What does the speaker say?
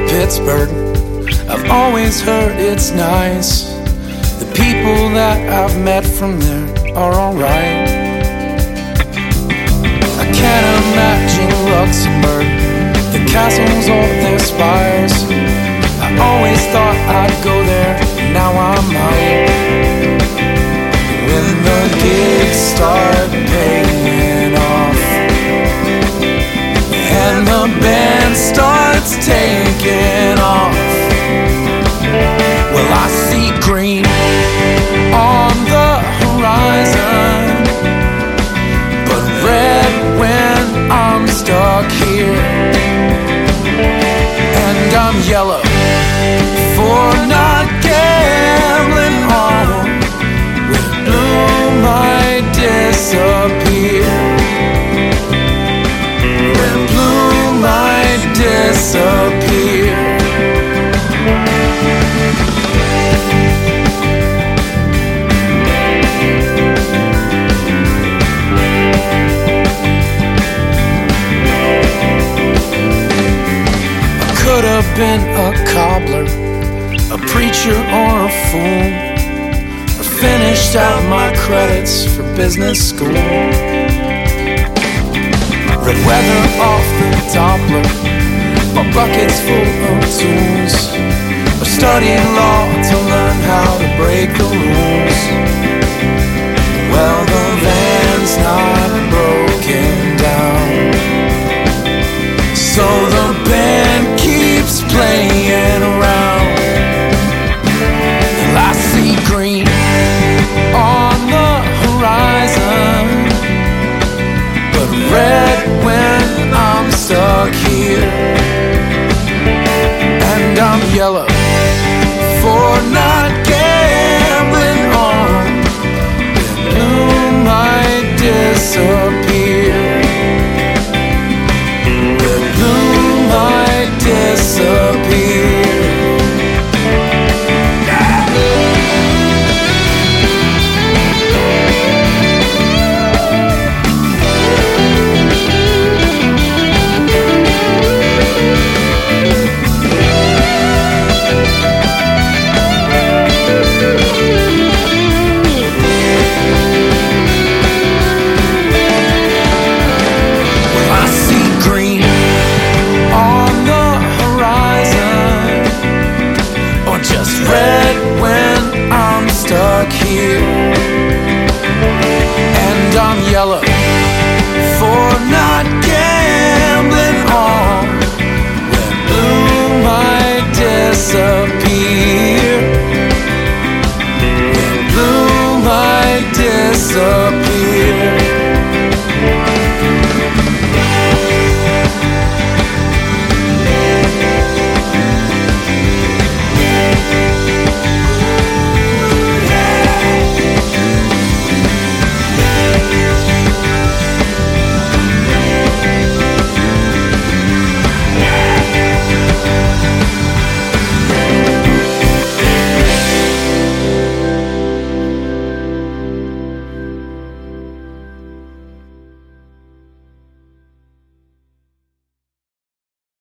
Pittsburgh, I've always heard it's nice. The people that I've met from there are alright. I can't imagine Luxembourg, the castles or their spires. I always thought I'd go there, now I might. When the gigs start paying off and the band starts taking off, well, I see green on the horizon, but red when I'm stuck here. And I'm yellow for not gambling on when blue might disappear. When blue might disappear. Could have been a cobbler, a preacher or a fool. I finished out my credits for business school. Red weather off the Doppler, my bucket's full of tools. I studied law to learn how to break the rules. Well, the van's not broken down, so the band keeps playing around. And I see green on the horizon, but red when I'm stuck here. And I'm yellow for not gambling on when blue might disappear. When blue might disappear. Here, and I'm yellow for not gambling on when blue might disappear. When blue might disappear.